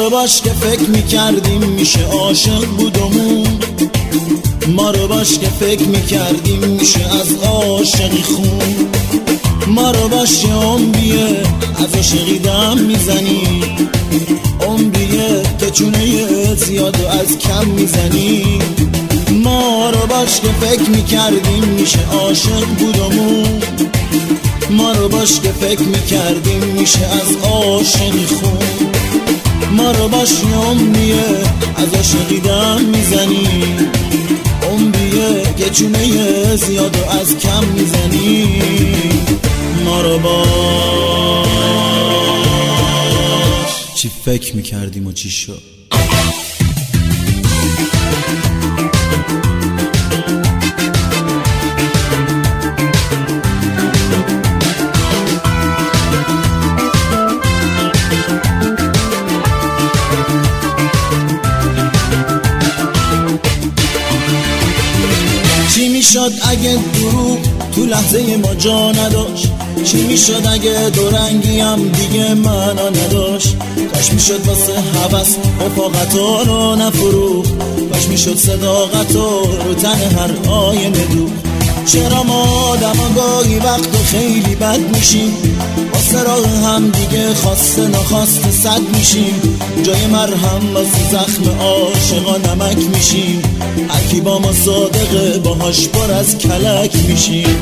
رو باش که فکر میکردیم میشه عاشق بودمون، ما رو باش که فکر میکردیم میشه از عاشقی خون. ما رو باش یه عمریه از عاشقی دم میزنی، عمریه که چونه زیاد و از کم میزنی. ما رو باش که فکر میکردیم میشه عاشق بودمون، ما رو باش که فکر میکردیم میشه از عاشقی خون. ما رو باش یه عمریه از عاشقی دم میزنی، عمریه که چونه زیاد و از کم میزنی. ما رو باش چی فکر میکردیم و چی شد. چی میشد اگه دروغ تو لحظه ما جا نداشت؟ چی میشد اگه دورنگیم دیگه معنا نداشت؟ کاش میشد واسه هوس رفاقتا رو نفروخت، کاش میشد صداقتا رو تن هر آینه دوخت. چرا ما آدما گاهی وقتا خیلی بد میشیم، واسه راه هم دیگه خواسته نخواسته صد میشیم، جای مرهم واسه زخم عاشقا نمک میشیم، هر کی با ما صادقه باهاش پر از کلک میشیم.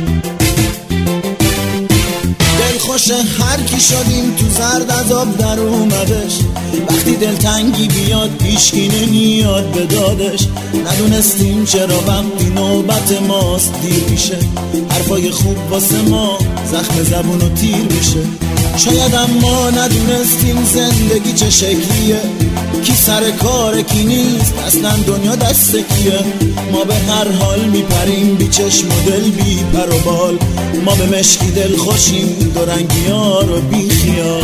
دلخوش هر کی شدیم تو زرد از آب در اومدش، وقتی دلتنگی بیاد هیچکی نمیاد به دادش. ندونستیم چرا وقتی نوبت ماست دیر میشه، حرفای خوب واسه ما زخم زبون و تیر میشه. شاید اما ندونستیم زندگی چه شکلیه، کی سر کار کی نیست، اصلا دنیا دست کیه. ما به هر حال میپریم بی چشم و دل بی پر و بال، ما به مشکی دل خوشیم دورنگی ها رو بی خیال.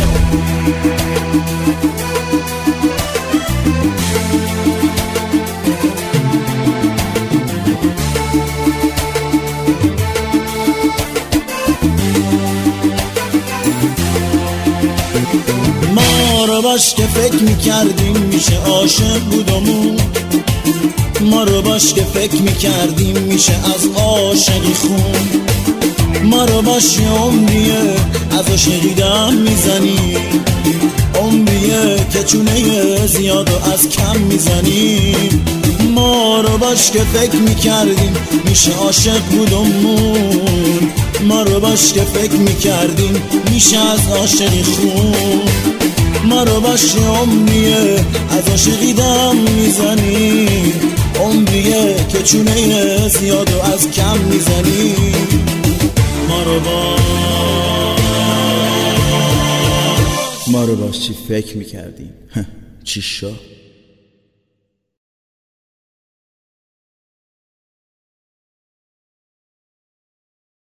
ما رو باش که فکر میکردیم میشه عاشق بودمون، ما رو باش که فکر میکردیم میشه از عاشقی خون. ما رو باش یه عمریه از عاشقی دم میزنی، عمریه که چونه زیاد و از کم میزنی. ما رو باش که فکر میکردیم میشه عاشق بودمون، ما رو باش که فکر میکردیم میشه از عاشقی خون. ما رو باش یه عمریه از عاشقی دم میزنی، عمریه که چونه زیاد و از کم میزنی. ما رو باش چی فکر میکردیم چی شد.